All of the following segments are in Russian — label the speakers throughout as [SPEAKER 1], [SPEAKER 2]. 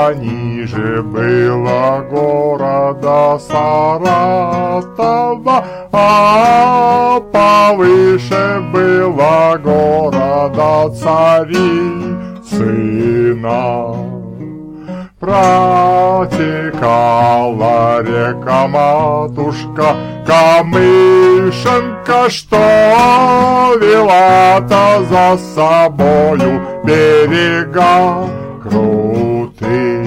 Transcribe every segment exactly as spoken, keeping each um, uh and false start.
[SPEAKER 1] Пониже было города Саратова, а повыше было города Царицына. Протекала река-матушка Камышенка, что вела-то за собою берега крутые,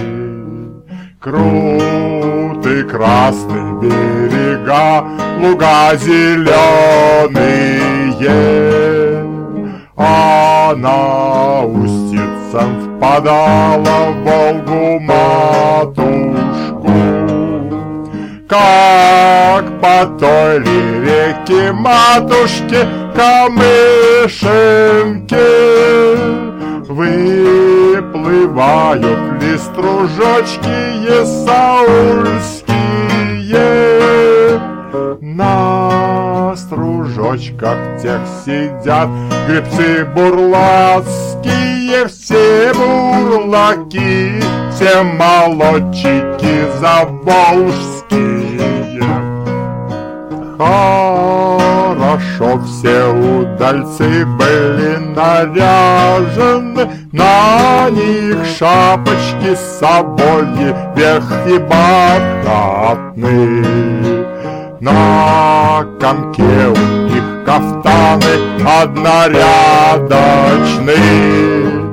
[SPEAKER 1] крутые красные берега, луга зеленые, а на устьицам впадала в Волгу-матушку. Как по той ли реке матушке Камышинке выплывают ли стружочки есаульские? На стружочках тех сидят гребцы бурлацкие, все бурлаки, все молодчики заволжские. Хорошо все удальцы были наряжены, на них шапочки с собой верхи бархатные. На конке у них кафтаны однорядочные,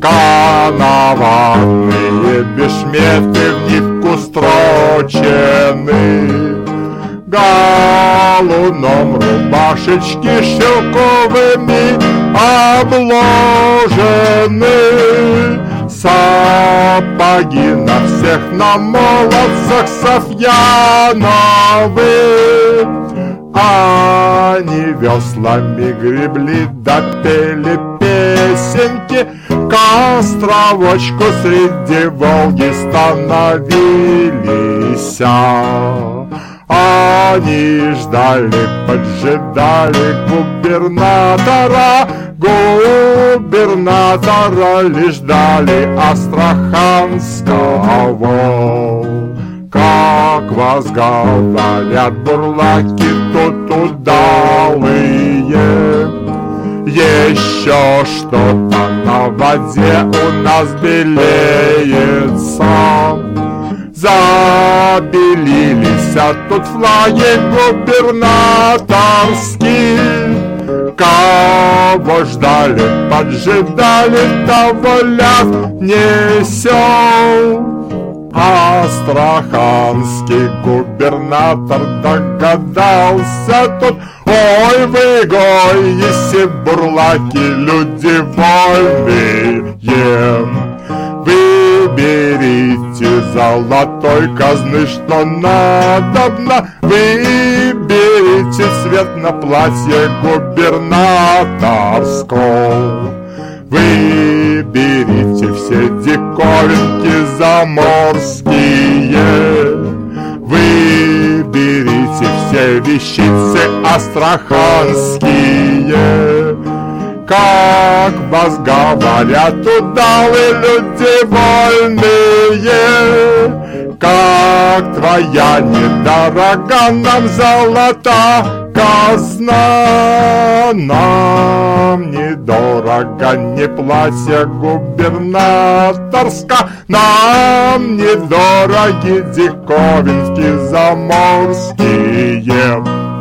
[SPEAKER 1] коноватые бешметы в нитку строчены, галуном рубашечки шелковыми обложены, сапоги на всех на молодцах софьяновы. Они веслами гребли да пели песенки, к островочку среди Волги становились. Они ждали, поджидали губернатора, губернатора лишь ждали Астраханского. Как вас говорят бурлаки тут удалые, еще что-то на воде у нас белеется. Забелились, а тут флаги губернаторские. Кого ждали, поджидали, того ляс несет. Астраханский губернатор догадался тут: ой, вы гоите, бурлаки, люди вольные, выберите золотой казны, что надобно, выберите цвет на платье губернаторского. Выберите все диковинки заморские, выберите все вещицы астраханские. Как вас говорят удалые люди вольные, как твоя недорога нам золота казна. Нам недорого не платье губернаторска, нам недороги диковинки заморские.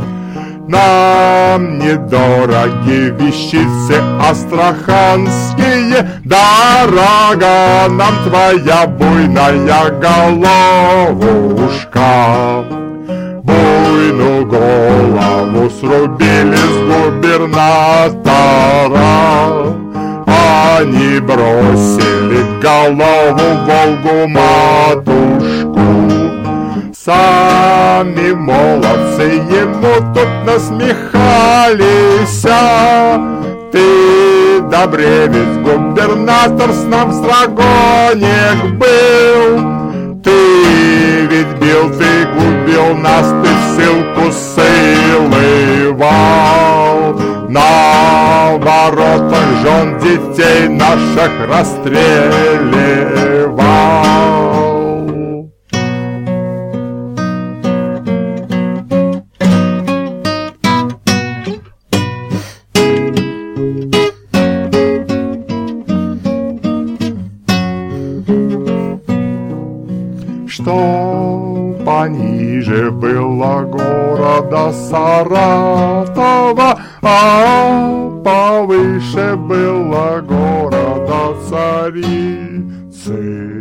[SPEAKER 1] Нам недороги вещицы астраханские, дорога нам твоя буйная головушка. Буйную голову срубили с губернатора, они бросили голову в Волгу-матушку. Сами молодцы ему тут насмехались: ты добре, ведь губернатор с нам строгонек был. Ты ведь бил, ты губил нас, ты ссылку ссылывал, на воротах жен детей наших расстреливал. города Саратова, а повыше было города царицы.